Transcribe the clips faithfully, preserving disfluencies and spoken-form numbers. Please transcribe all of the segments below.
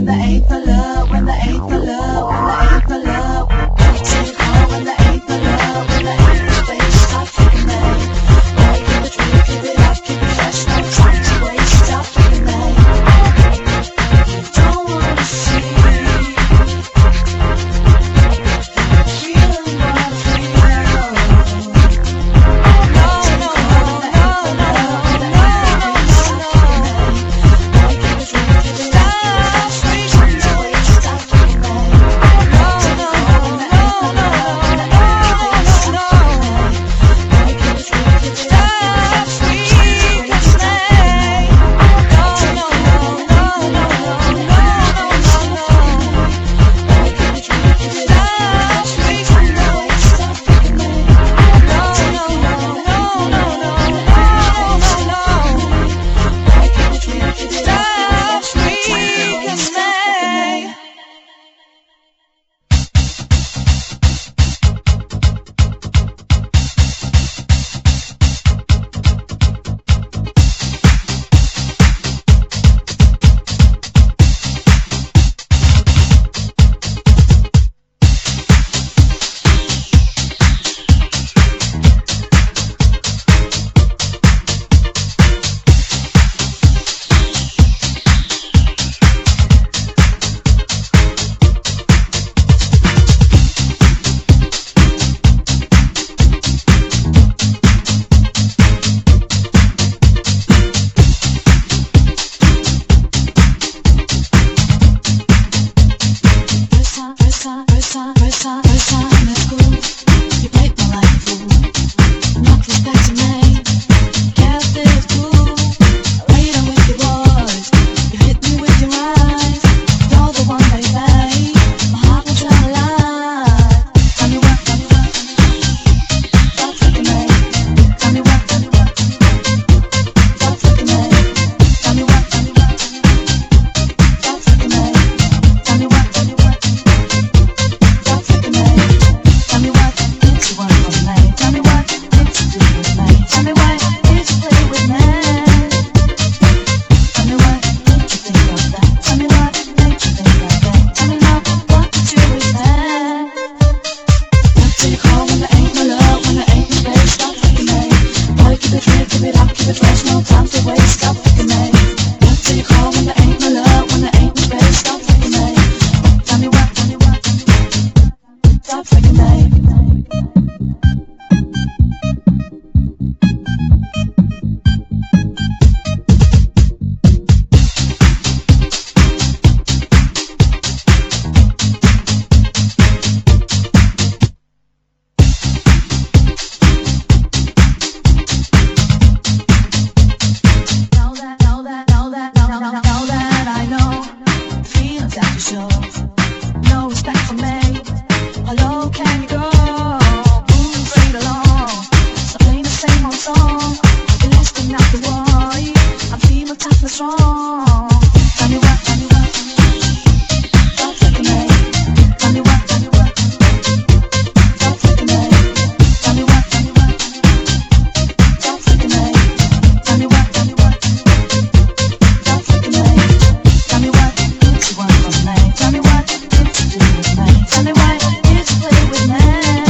when there ain't no love, when there ain't no love, when there ain't no love. Don't take home when there ain't no love, when there ain't no space. Stop fucking me. Boy, keep it real, keep it up, keep it fresh. No time to waste. Stop fucking me. You don't wanna see feeling what I feel. No, no, no, no, no, no, no, no, no. Boy, keep it real, keep it up, keep it fresh. No time to waste. Stop fucking me. No, no, no, no, no, no, no, no. Boy, keep it real, keep it up, keep it fresh. No time to waste. Stop fucking me. No, no, no, no, no, no, no, no, no. Boy, keep it real, keep it up, keep it fresh. No time to waste. Stop fucking me. No, no, no, no, no, no, no, no. Boy, keep it real, keep it up, keep it fresh. No time to waste. Stop fucking me. First time, first time, first time, first time, first time in school, you played me like a fool. Not respecting me, kept it cool. Later with your voice, you hit me with your eyes. You're the one, baby, my heart will tell a lie. Tell me what, tell me what, stop freaking me. Tell me what, tell me what, stop freaking me. Tell me what, tell me what, stop freaking me. Tell me what, tell me what. Stop freaking me. Tell me what makes you want for me. Tell me what makes you do with me. Tell me what makes you play with me. Tell me what makes you think of that. Tell me what makes you think of that. Tell me now what to do with me. What do you call when there ain't no love, when there ain't no space? Stop freaking me. Boy, keep it real, keep it up, keep it fresh. No time to waste. Stop freaking me. What do you call when there ain't no love, when there ain't no space? Stop freaking me. Tell me what, tell me what. Stop freaking me. Know that, know that, know that, know, know, know that I know. Feelings that you show. No respect for me. How low can you go? Moving straight along. Stop playing the same old song. You're listening out the boy. I'm feeling tough and strong. Tell me what, tell me what. Stop freaking me. Tell me what, tell me what. Stop freaking me. Tell me what, tell me what. Stop freaking me. Tell me what, tell me what. Stop freaking me. Tell me what makes you want from me. Tell me what makes you do with me. Tell me what makes you play with me.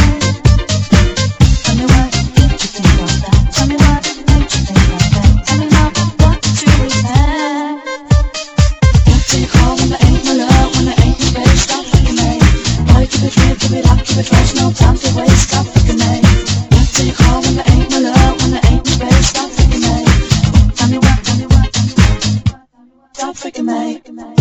Tell me what makes you think of that. Tell me what makes you think of that. Tell me now what to do with me. What do you call when there ain't no love, when there ain't no space? Stop freaking me. Boy, keep it real, keep it up, keep it fresh. No time to waste. Stop freaking me. What do you call when there ain't no love, when there ain't no space? Stop freaking me. Tell me what, tell me what. Stop freaking me.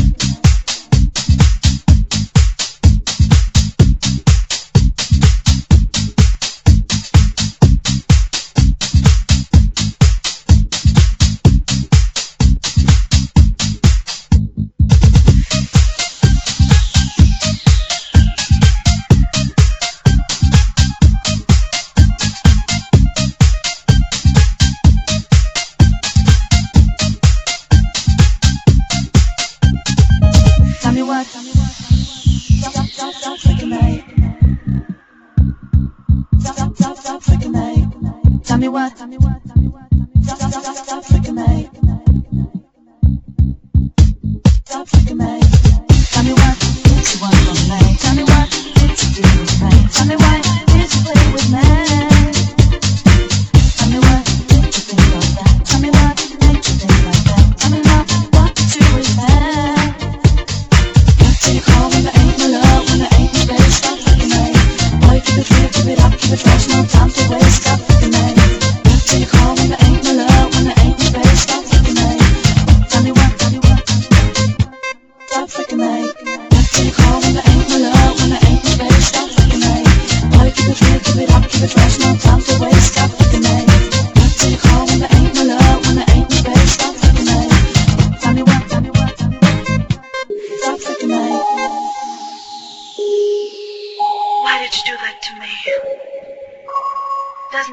Tell me what, tell me what. Stop, stop, stop, stop freaking me. Stop, stop, stop, stop freaking me. Tell me what, tell me what, tell me what. Stop, stop, stop, stop freaking me. Stop freaking me.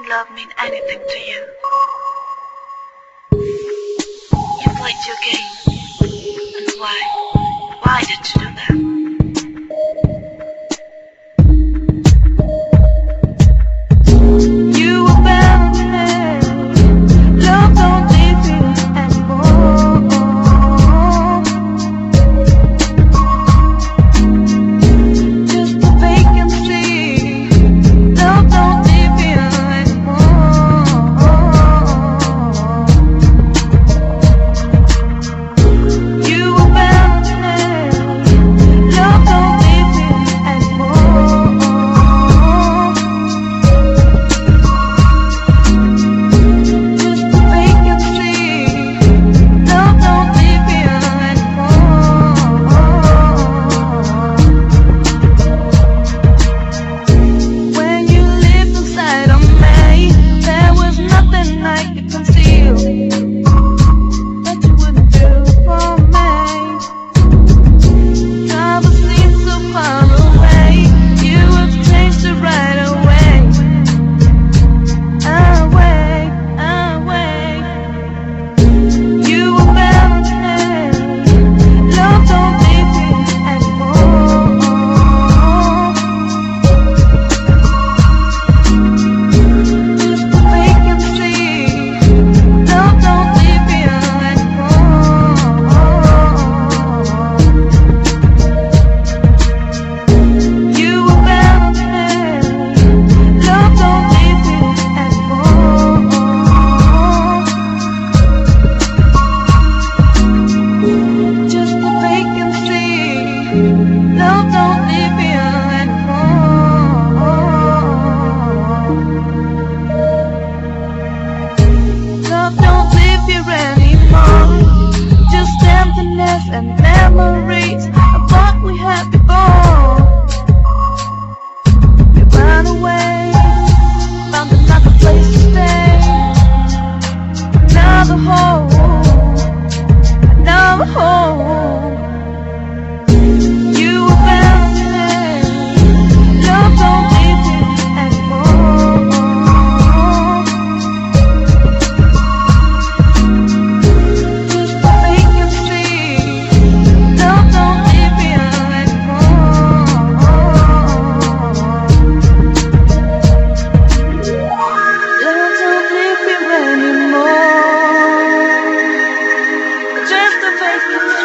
love mean anything to you? You played your game. And why? Why did you do that? You were better than love don't leave you anymore. Just a vacancy. Love don't leave you anymore. You were better than love don't leave you anymore. Just a vacancy. Love don't leave you anymore. When you lived inside of me, there was nothing I could conceal that you wouldn't do for me. Travel seemed so far away, you would change it right away. Away, away. You were better than love don't leave you anymore. Just a vacancy. Love don't leave you anymore. You were better than love don't leave you anymore. Just a vacancy. Love don't leave you anymore. Love don't leave you anymore. Just emptiness and memories of what we had before. You ran away, found another place to stay. Another home, another home. You were better than love don't leave you anymore. Just a vacancy. Love don't leave you anymore. Love don't leave you anymore. Just a vacancy.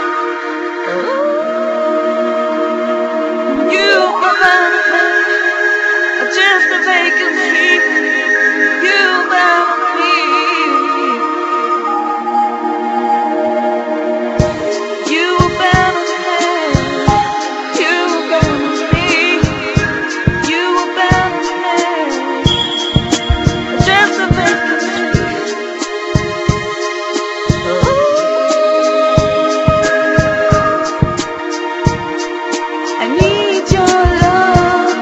You were better than just a vacancy. You better me. You were better than you better me. You were better than just a vacancy. I need your love.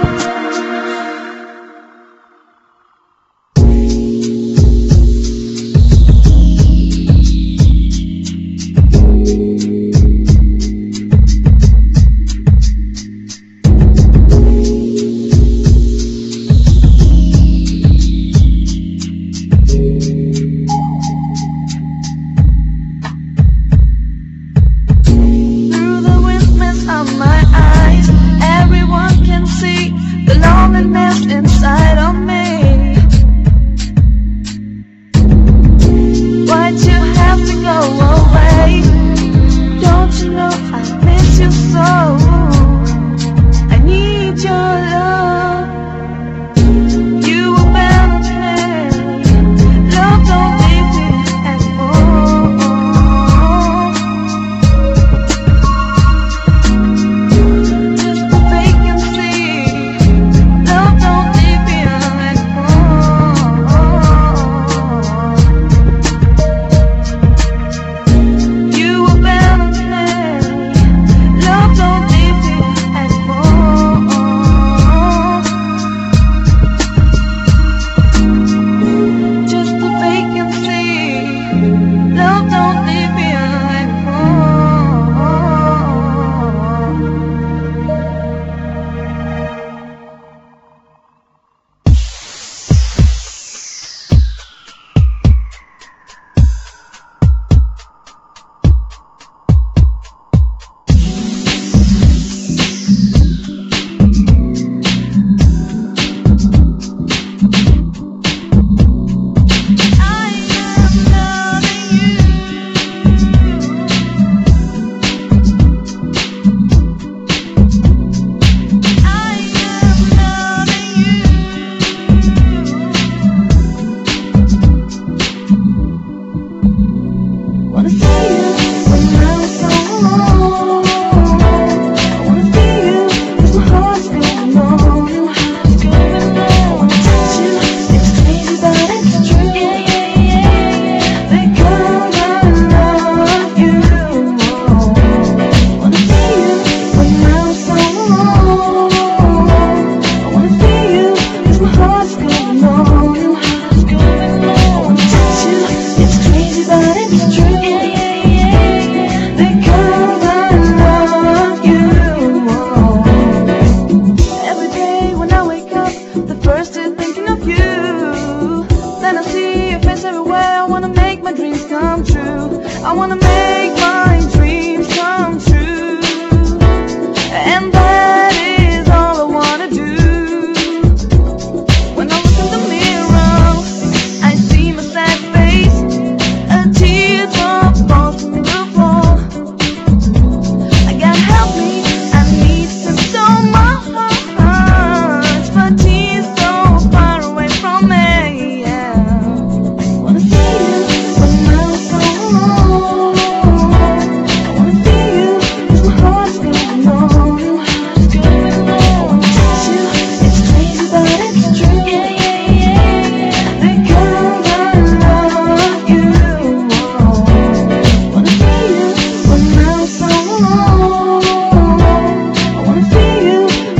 Through the windmills of my eyes, everyone can see the loneliness inside of me. Why'd you have to go away?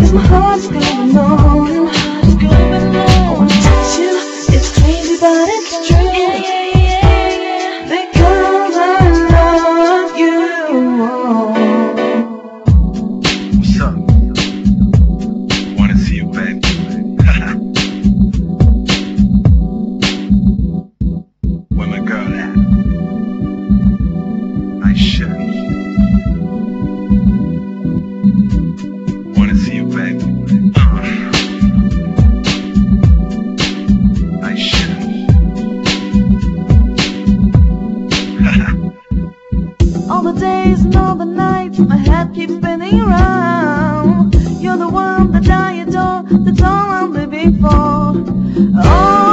days my heart is going on. I wanna touch you, it's crazy but it's true. Because I love you. What's up? Wanna see you, baby? Where my girl at? Nice shirt. Wanna see you, baby? Uh. Nice shirt. All the days and all the nights, my head keeps spinning around. You're the one that I adore, that's all I'm living for. Oh,